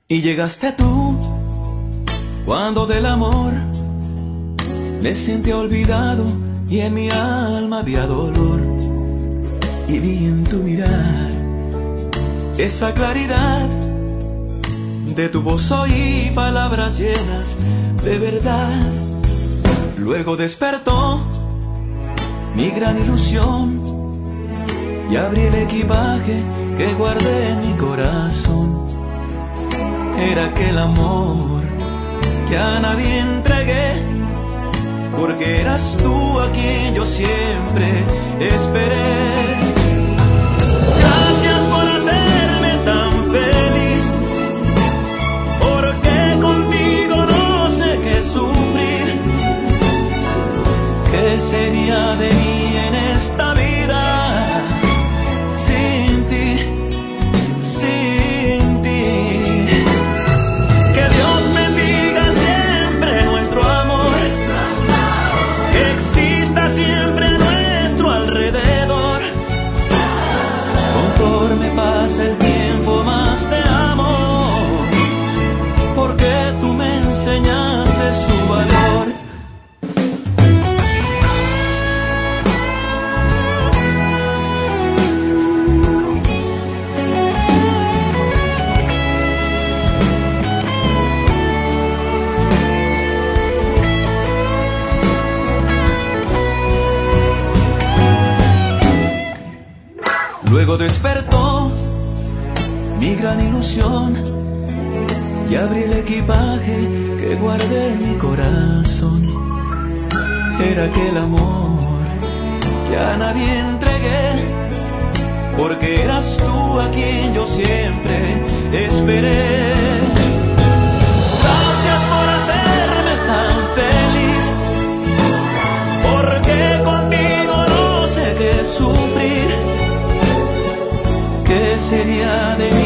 Y llegaste tú, cuando del amor me sentí olvidado y en mi alma había dolor. Y vi en tu mirar esa claridad, de tu voz oí palabras llenas de verdad. Luego despertó mi gran ilusión y abrí el equipaje que guardé en mi corazón. Era aquel amor que a nadie entregué, porque eras tú a quien yo siempre esperé. Gracias por hacerme tan feliz, porque contigo no sé qué sufrir. ¿Qué sería de mí en esta vida sin ti, sin ti? Que Dios bendiga siempre nuestro amor, que exista siempre a nuestro alrededor. Conforme pasa el tiempo más te amo, porque tú me enseñaste su valor. Luego despertó mi gran ilusión y abrí el equipaje que guardé en mi corazón. Era aquel amor que a nadie entregué, porque eras tú a quien yo siempre esperé. Gracias por hacerme tan feliz, porque contigo no sé qué sufrir. ¿Qué sería de mí